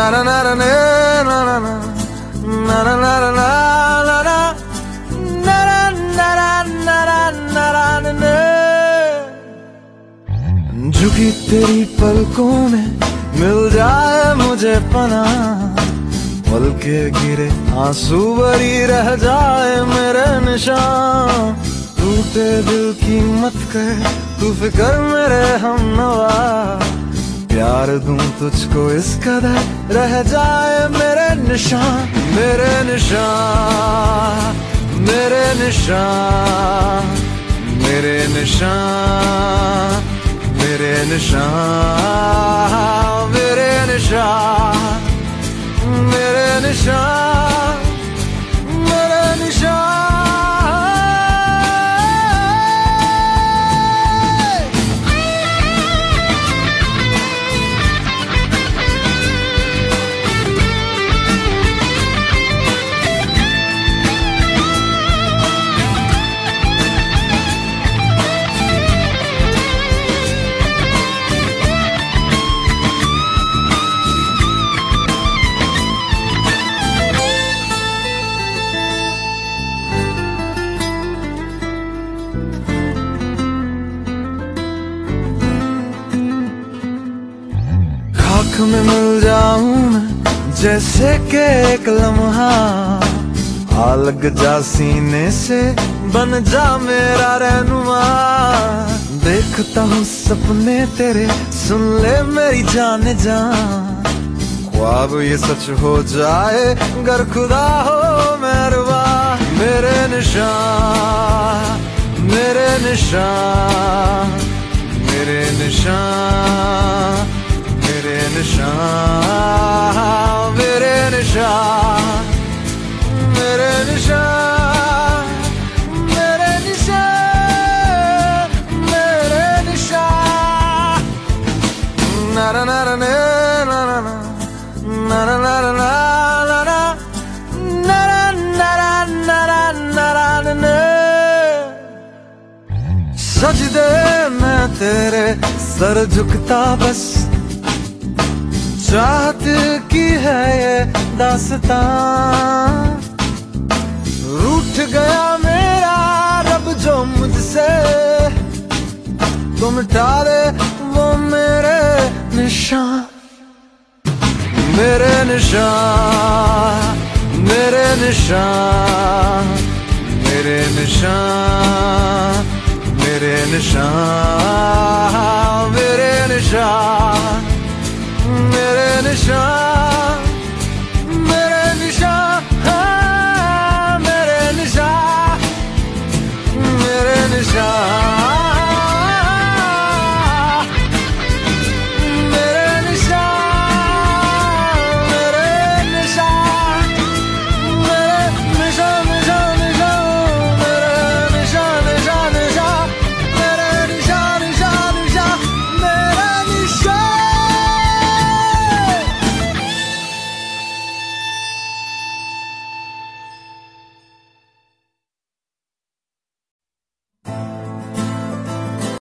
na na na na na na na na na na na na झुकी तेरी पलकों में मिल जाए मुझे पनाह, पल के गिरे आंसू भरी रह जाए मेरे निशान। टूटे दिल की मत कर तू फिक्र मेरे हमनवा, प्यार दूं तुझको इस कदर रह जाए मेरे निशान। मेरे निशान, मेरे निशान, मेरे निशान, मेरे निशान, मेरे निशान, मेरे निशान, मेरे निशान। आँख में मिल जाऊं मैं जैसे के एक लम्हा, आ लग जा सीने से बन जा मेरा रहनुमा। देखता हूँ सपने तेरे सुन ले मेरी जान जान, ख्वाब ये सच हो जाए गर खुदा हो मेहरबान। मेरे निशान, मेरे निशान, मेरे निशान, मेरे निशान, मेरे निशान, मेरे निशान, मेरे निशान, मेरे निशान। ना ना ना ना ना ना ना ना ना ना ना ना। सजदे में तेरे सर झुकता बस, चाहत की है ये दास्तां। रूठ गया मेरा रब जो मुझसे, तो मिटा दे वो मेरे निशान। मेरे निशान, मेरे निशान, मेरे निशान, मेरे निशान, मेरे निशान, मेरे निशान।